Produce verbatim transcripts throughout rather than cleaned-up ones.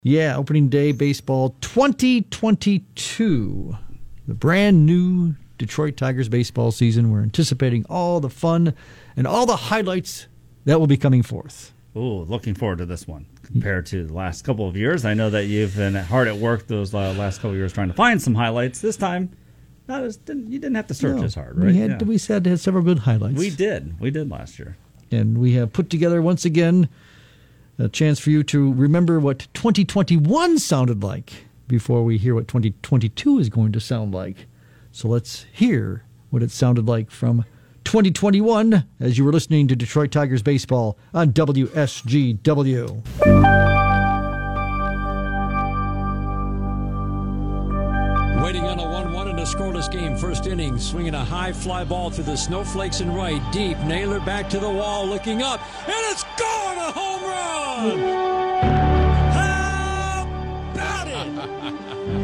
Yeah, opening day baseball twenty twenty-two. The brand new Detroit Tigers baseball season. We're anticipating all the fun and all the highlights that will be coming forth. Ooh, looking forward to this one compared to the last couple of years. I know that you've been hard at work those uh, last couple of years trying to find some highlights. This time, not as, didn't, you didn't have to search no, as hard, right? We had, yeah. we said had several good highlights. We did. We did last year. And we have put together, once again, a chance for you to remember what twenty twenty-one sounded like before we hear what twenty twenty-two is going to sound like. So let's hear what it sounded like from twenty twenty-one as you were listening to Detroit Tigers baseball on W S G W. Waiting on a one one in a scoreless game. First inning, swinging a high fly ball through the snowflakes and right. Deep, Naylor back to the wall, looking up, and it's gone! A home run! How about it?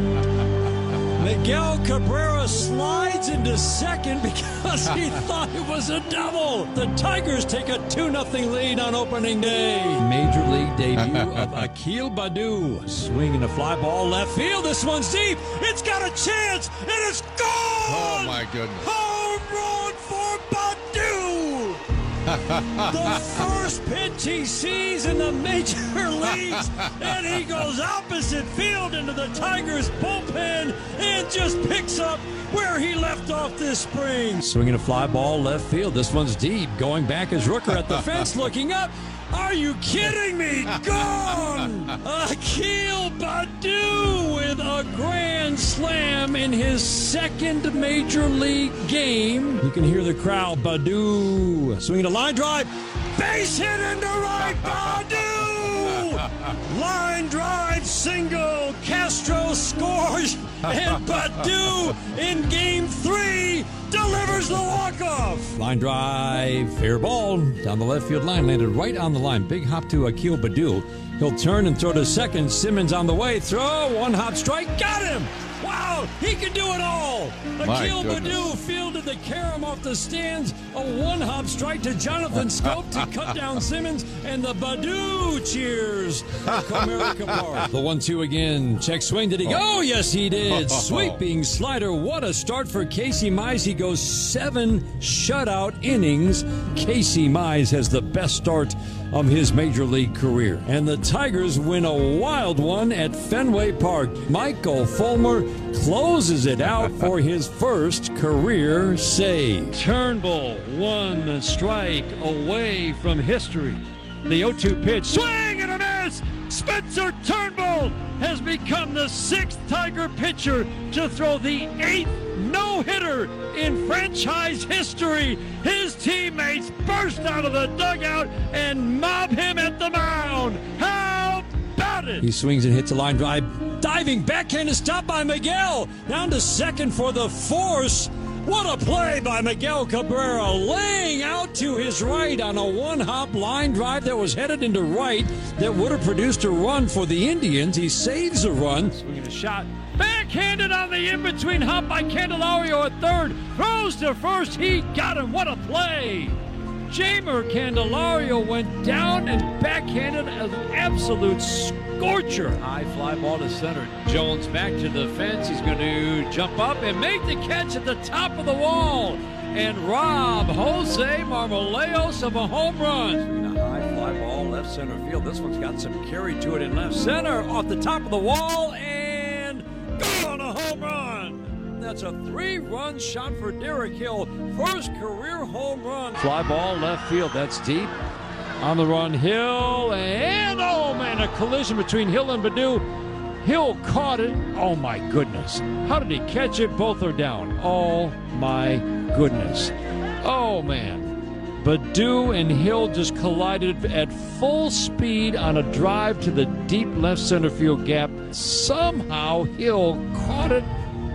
Miguel Cabrera slides into second because he thought it was a double. The Tigers take a two nothing lead on opening day. Major League debut of Akil Baddoo. Swinging a fly ball left field. This one's deep. It's got a chance, and it's gone! Oh, my goodness. Home run for Baddoo! The first pitch he sees in the major leagues, and he goes opposite field into the Tigers bullpen and just picks up where he left off this spring. Swinging a fly ball left field. This one's deep. Going back is Rooker at the fence, looking up. Are you kidding me? Gone! Akil Baddoo with a grand slam in his second major league game. You can hear the crowd. Baddoo swinging a line drive. Base hit into right. Baddoo! Line drive single. Castro scores. And Baddoo in game three delivers the walk-off. Line drive, fair ball. Down the left field line, landed right on the line. Big hop to Akil Baddoo. He'll turn and throw to second. Simmons on the way. Throw, one hop strike. Got him! Wow, he can do it all! Akil Baddoo fielded the carom off the stands. A one-hop strike to Jonathan Scope to cut down Simmons. And the Baddoo cheers at Comerica Park. The one two again. Check swing. Did he go? Yes, he did. Sweeping slider. What a start for Casey Mize. He goes seven shutout innings. Casey Mize has the best start of his major league career. And the Tigers win a wild one at Fenway Park. Michael Fulmer closes it out for his first career save. Turnbull, one strike away from history. The oh two pitch, swing and a miss! Spencer Turnbull has become the sixth Tiger pitcher to throw the eighth no-hitter in franchise history. His teammates burst out of the dugout and mob him at the mound. How about it? He swings and hits a line drive. Diving backhand is stopped by Miguel. Down to second for the force. What a play by Miguel Cabrera, laying out to his right on a one-hop line drive that was headed into right that would have produced a run for the Indians. He saves a run. Swinging a shot. Backhanded on the in-between hop by Candelario at third. Throws to first. He got him. What a play. Jamer Candelario went down and backhanded an absolute scorcher. High fly ball to center. Jones back to the fence. He's going to jump up and make the catch at the top of the wall. And rob Jose Marmoleos of a home run. Swinging a high fly ball left center field. This one's got some carry to it in left center. Off the top of the wall and gone, a home run. That's a three-run shot for Derek Hill. First career home run. Fly ball left field. That's deep. On the run, Hill. And, oh, man, a collision between Hill and Baddoo. Hill caught it. Oh, my goodness. How did he catch it? Both are down. Oh, my goodness. Oh, man. Baddoo and Hill just collided at full speed on a drive to the deep left center field gap. Somehow Hill caught it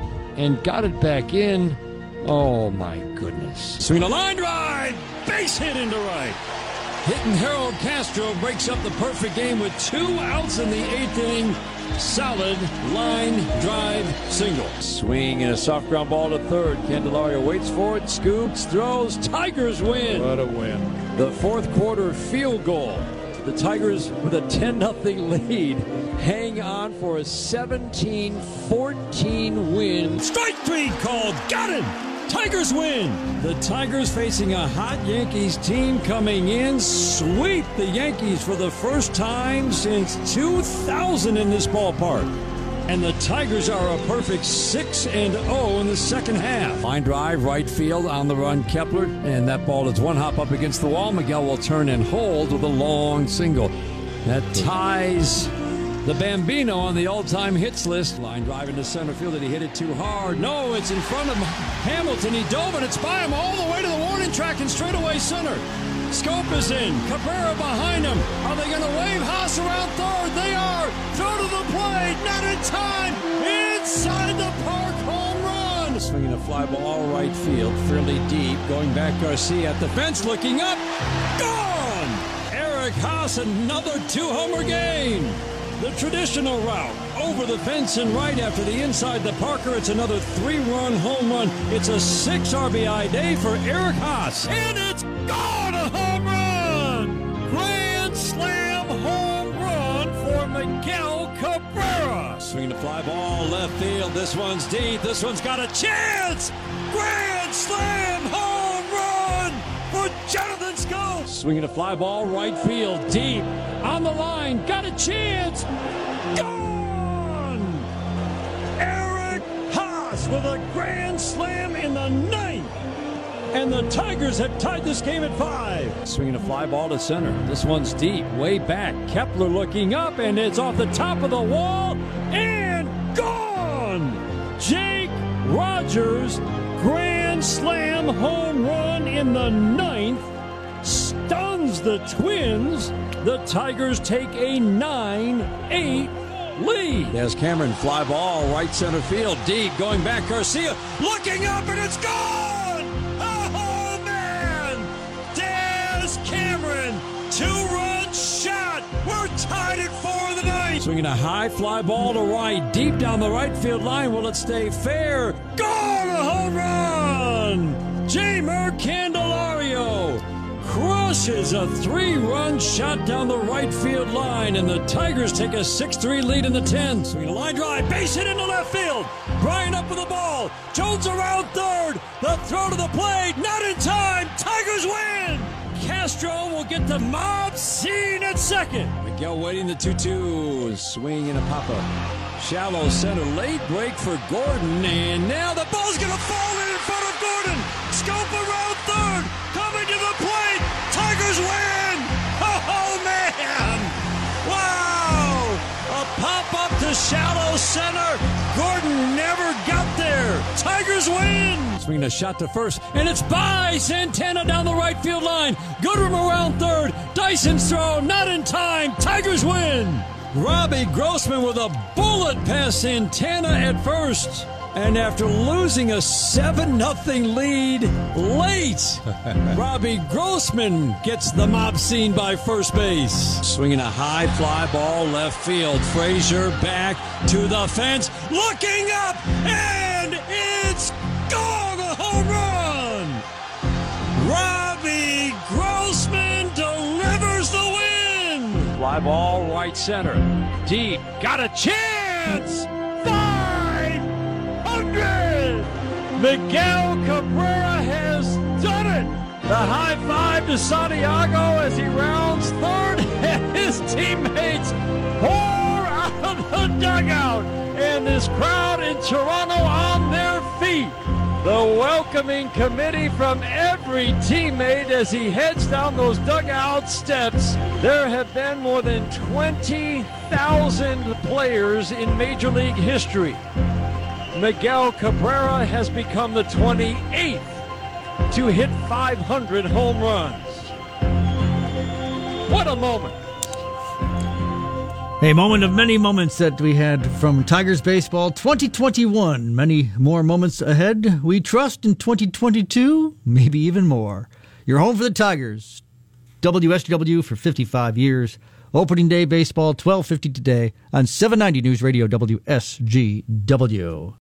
and got it back in. Oh, my goodness. Swing a line drive. Base hit into right. Hitting Harold Castro breaks up the perfect game with two outs in the eighth inning. Solid line drive single. Swing and a soft ground ball to third. Candelario waits for it, scoops, throws. Tigers win. What a win. The fourth quarter field goal. The Tigers with a ten nothing lead. hang on for a seventeen fourteen win. Strike three called. Got him. Tigers win. The Tigers facing a hot Yankees team coming in. Sweep the Yankees for the first time since two thousand in this ballpark. And the Tigers are a perfect six and oh in the second half. Line drive, right field, on the run, Kepler. And that ball is one hop up against the wall. Miguel will turn and hold with a long single. That ties the Bambino on the all-time hits list. Line drive into center field. Did he hit it too hard? No, it's in front of Hamilton. He dove and it's by him all the way to the warning track and straight away center. Scope is in. Cabrera behind him. Are they going to wave Haas around third? They are. Throw to the plate. Not in time. Inside the park. Home run. Swinging a fly ball right field. Fairly deep. Going back Garcia at the fence. Looking up. Gone. Eric Haas, another two-homer game. The traditional route. Over the fence and right after the inside the Parker. It's another three-run home run. It's a six R B I day for Eric Haas. And it's gone. A home run. Grand slam home run for Miguel Cabrera. Swinging the fly ball left field. This one's deep. This one's got a chance. Grand slam home run for Jonathan Schoop. Swinging a fly ball right field deep. On the line. Got a chance. Gone. Eric Haas with a grand slam in the ninth. And the Tigers have tied this game at five. Swinging a fly ball to center. This one's deep, way back. Kepler looking up, and it's off the top of the wall. And gone! Jake Rogers, grand slam home run in the ninth. Stuns the Twins. The Tigers take a nine eight lead. There's Cameron, fly ball, right center field, deep, going back, Garcia, looking up, and it's gone! Oh, man! Des Cameron, two-run shot. We're tied at four in the ninth. Swinging a high fly ball to right, deep down the right field line. Will it stay fair? Gone! A home run! Jeimer Candelario crushes a three-run shot down the right field line, and the Tigers take a six three lead in the tenth. Swinging a line drive, base hit into left field. Bryant up with the ball. Jones around third. The throw to the plate, not in time. Tigers win. Castro will get the mob scene at second. Miguel waiting the two two. Swing and a pop-up. Shallow center, late break for Gordon, and now the ball's going to fall in in front of Gordon. Schoop around third, coming to the plate. Tigers win! Oh, man! Wow! A pop-up to shallow center. Gordon never got there. Tigers win! Swinging a shot to first, and it's by Santana down the right field line. Goodrum around third. Dyson's throw, not in time. Tigers win! Robbie Grossman with a bullet past Santana at first. And after losing a seven nothing lead late, Robbie Grossman gets the mob scene by first base. Swinging a high fly ball left field. Frazier back to the fence, looking up, and it's gone! A home run! Robbie Grossman delivers the win! Fly ball right center. Deep. Got a chance! five hundred! Miguel Cabrera has done it! The high five to Santiago as he rounds third, and his teammates pour out of the dugout. And this crowd in Toronto on their feet. The welcoming committee from every teammate as he heads down those dugout steps. There have been more than twenty thousand players in Major League history. Miguel Cabrera has become the twenty-eighth to hit five hundred home runs. What a moment. A moment of many moments that we had from Tigers Baseball twenty twenty-one. Many more moments ahead. We trust in twenty twenty-two, maybe even more. You're home for the Tigers. W S G W for fifty-five years. Opening day baseball, twelve fifty today on seven ninety News Radio W S G W.